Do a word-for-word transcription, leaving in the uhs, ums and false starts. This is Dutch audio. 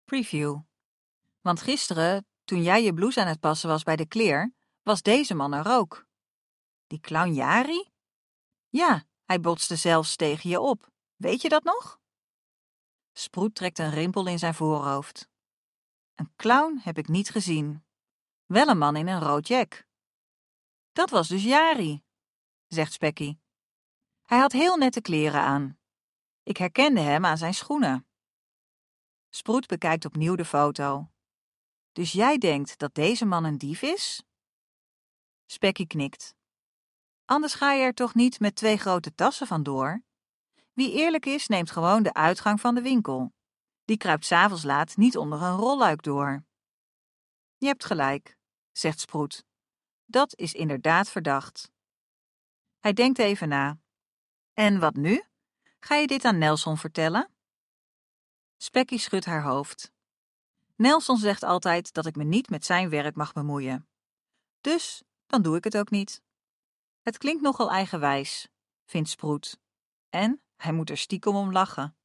Preview. Want gisteren, toen jij je blouse aan het passen was bij de kleer, was deze man er ook. Die clown Jari? Ja, hij botste zelfs tegen je op. Weet je dat nog? Sproet trekt een rimpel in zijn voorhoofd. Een clown heb ik niet gezien. Wel een man in een rood jack. Dat was dus Jari, zegt Spekkie. Hij had heel nette kleren aan. Ik herkende hem aan zijn schoenen. Sproet bekijkt opnieuw de foto. Dus jij denkt dat deze man een dief is? Spekkie knikt. Anders ga je er toch niet met twee grote tassen vandoor? Wie eerlijk is, neemt gewoon de uitgang van de winkel. Die kruipt 's avonds laat niet onder een rolluik door. Je hebt gelijk, zegt Sproet. Dat is inderdaad verdacht. Hij denkt even na. En wat nu? Ga je dit aan Nelson vertellen? Spekkie schudt haar hoofd. Nelson zegt altijd dat ik me niet met zijn werk mag bemoeien. Dus dan doe ik het ook niet. Het klinkt nogal eigenwijs, vindt Sproet. En hij moet er stiekem om lachen.